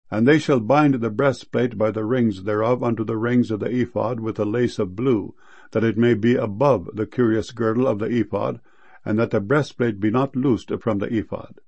And they shall bind the breastplate by the rings thereof unto the rings of the ephod with a lace of blue, that it may be above the curious girdle of the ephod, and that the breastplate be not loosed from the ephod.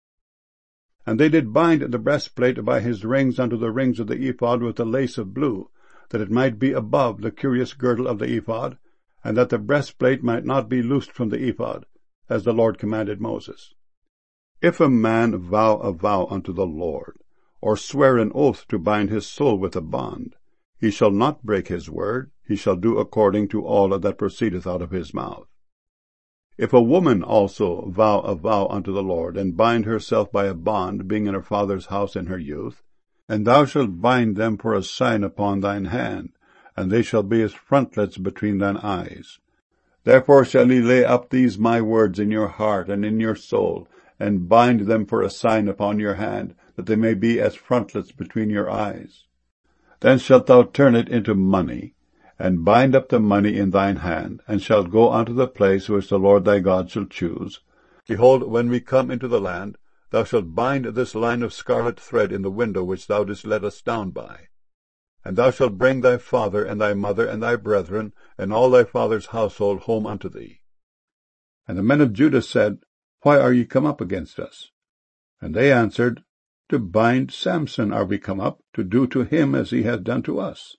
And they did bind the breastplate by his rings unto the rings of the ephod with a lace of blue, that it might be above the curious girdle of the ephod, and that the breastplate might not be loosed from the ephod, as the Lord commanded Moses. If a man vow a vow unto the Lord, or swear an oath to bind his soul with a bond, he shall not break his word, he shall do according to all that proceedeth out of his mouth. If a woman also vow a vow unto the Lord, and bind herself by a bond, being in her father's house in her youth, and thou shalt bind them for a sign upon thine hand, and they shall be as frontlets between thine eyes. Therefore shall ye lay up these my words in your heart and in your soul, and bind them for a sign upon your hand, that they may be as frontlets between your eyes. Then shalt thou turn it into money, and bind up the money in thine hand, and shalt go unto the place which the Lord thy God shall choose. Behold, when we come into the land, thou shalt bind this line of scarlet thread in the window which thou didst let us down by. And thou shalt bring thy father and thy mother and thy brethren and all thy father's household home unto thee. And the men of Judah said, Why are ye come up against us? And they answered, To bind Samson are we come up, to do to him as he hath done to us.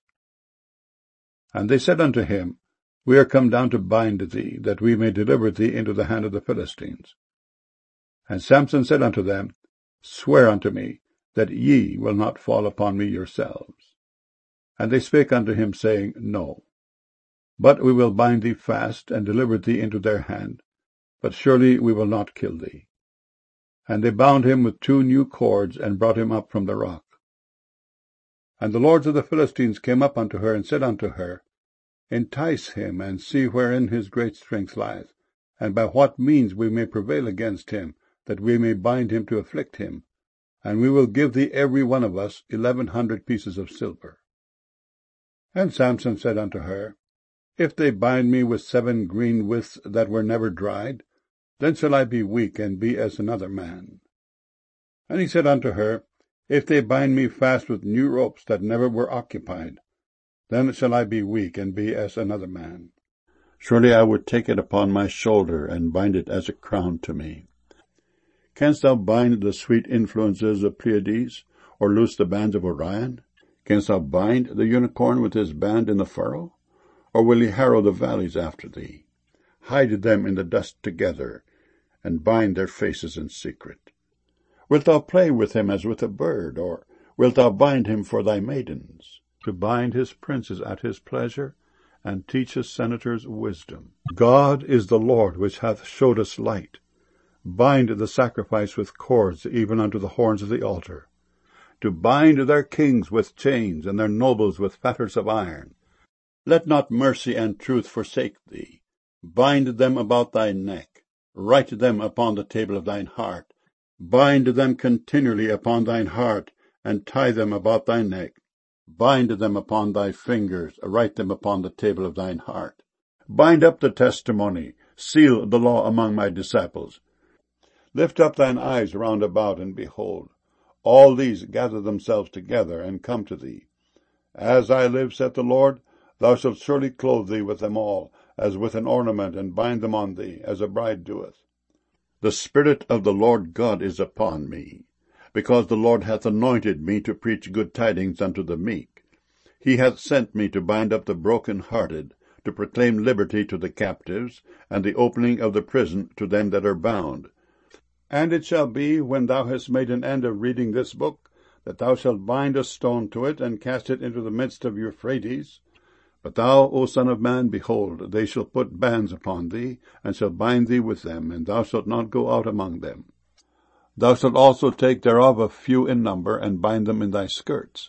And they said unto him, We are come down to bind thee, that we may deliver thee into the hand of the Philistines. And Samson said unto them, Swear unto me, that ye will not fall upon me yourselves. And they spake unto him, saying, No. But we will bind thee fast, and deliver thee into their hand, but surely we will not kill thee. And they bound him with 2 new cords, and brought him up from the rock. And the lords of the Philistines came up unto her, and said unto her, Entice him, and see wherein his great strength lieth, and by what means we may prevail against him, that we may bind him to afflict him, and we will give thee every one of us 1,100 pieces of silver. And Samson said unto her, If they bind me with 7 green withs that were never dried, then shall I be weak, and be as another man. And he said unto her, If they bind me fast with new ropes that never were occupied, then shall I be weak, and be as another man. Surely I would take it upon my shoulder, and bind it as a crown to me. Canst thou bind the sweet influences of Pleiades, or loose the bands of Orion? Canst thou bind the unicorn with his band in the furrow? Or will he harrow the valleys after thee? Hide them in the dust together, and bind their faces in secret. Wilt thou play with him as with a bird, or wilt thou bind him for thy maidens, to bind his princes at his pleasure, and teach his senators wisdom? God is the Lord which hath showed us light. Bind the sacrifice with cords, even unto the horns of the altar. To bind their kings with chains, and their nobles with fetters of iron. Let not mercy and truth forsake thee. Bind them about thy neck. Write them upon the table of thine heart. Bind them continually upon thine heart, and tie them about thy neck. Bind them upon thy fingers. Write them upon the table of thine heart. Bind up the testimony. Seal the law among my disciples. Lift up thine eyes round about, and behold, all these gather themselves together, and come to thee. As I live, saith the Lord, thou shalt surely clothe thee with them all, as with an ornament, and bind them on thee, as a bride doeth. The Spirit of the Lord God is upon me, because the Lord hath anointed me to preach good tidings unto the meek. He hath sent me to bind up the broken-hearted, to proclaim liberty to the captives, and the opening of the prison to them that are bound. And it shall be, when thou hast made an end of reading this book, that thou shalt bind a stone to it, and cast it into the midst of Euphrates. But thou, O son of man, behold, they shall put bands upon thee, and shall bind thee with them, and thou shalt not go out among them. Thou shalt also take thereof a few in number, and bind them in thy skirts.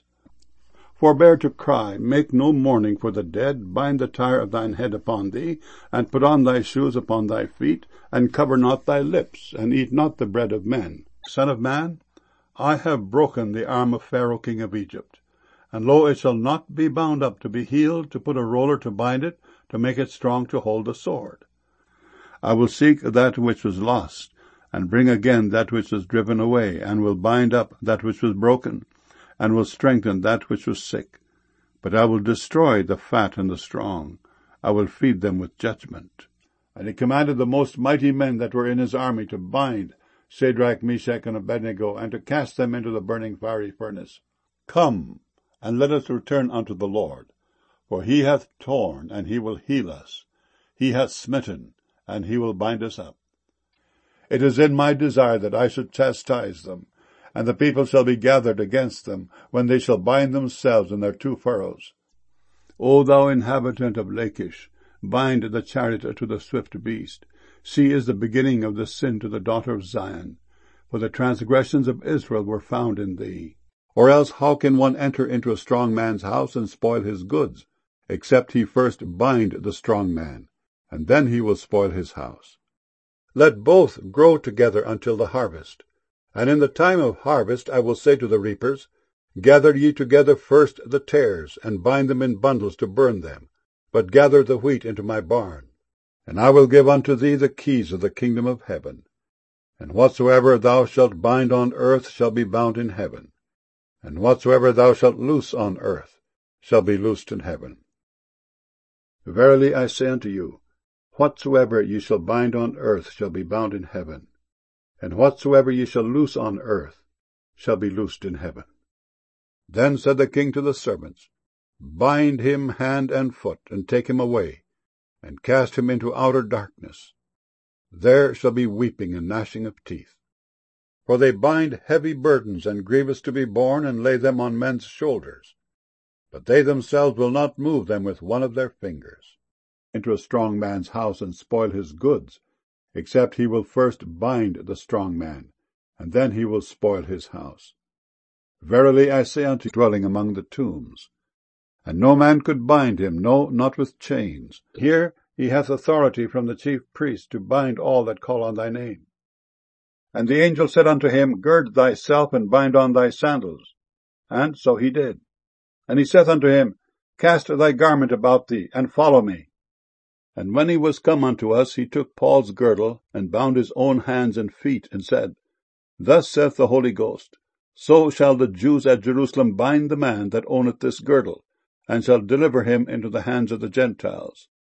Forbear to cry, make no mourning for the dead, bind the tire of thine head upon thee, and put on thy shoes upon thy feet, and cover not thy lips, and eat not the bread of men. Son of man, I have broken the arm of Pharaoh king of Egypt, and lo, it shall not be bound up to be healed, to put a roller to bind it, to make it strong to hold the sword. I will seek that which was lost, and bring again that which was driven away, and will bind up that which was broken, and will strengthen that which was sick. But I will destroy the fat and the strong. I will feed them with judgment. And he commanded the most mighty men that were in his army to bind Shadrach, Meshach, and Abednego, and to cast them into the burning fiery furnace. Come, and let us return unto the Lord. For he hath torn, and he will heal us. He hath smitten, and he will bind us up. It is in my desire that I should chastise them, and the people shall be gathered against them, when they shall bind themselves in their two furrows. O thou inhabitant of Lachish, bind the chariot to the swift beast. She is the beginning of the sin to the daughter of Zion, for the transgressions of Israel were found in thee. Or else how can one enter into a strong man's house and spoil his goods, except he first bind the strong man, and then he will spoil his house? Let both grow together until the harvest. And in the time of harvest I will say to the reapers, Gather ye together first the tares, and bind them in bundles to burn them, but gather the wheat into my barn. And I will give unto thee the keys of the kingdom of heaven. And whatsoever thou shalt bind on earth shall be bound in heaven, and whatsoever thou shalt loose on earth shall be loosed in heaven. Verily I say unto you, whatsoever ye shall bind on earth shall be bound in heaven, and whatsoever ye shall loose on earth shall be loosed in heaven. Then said the king to the servants, Bind him hand and foot, and take him away, and cast him into outer darkness. There shall be weeping and gnashing of teeth. For they bind heavy burdens and grievous to be borne, and lay them on men's shoulders, but they themselves will not move them with one of their fingers. Into a strong man's house and spoil his goods, except he will first bind the strong man, and then he will spoil his house. Verily I say unto you, dwelling among the tombs, and no man could bind him, no, not with chains. Here he hath authority from the chief priest to bind all that call on thy name. And the angel said unto him, Gird thyself, and bind on thy sandals. And so he did. And he saith unto him, Cast thy garment about thee, and follow me. And when he was come unto us, he took Paul's girdle, and bound his own hands and feet, and said, Thus saith the Holy Ghost, So shall the Jews at Jerusalem bind the man that owneth this girdle, and shall deliver him into the hands of the Gentiles.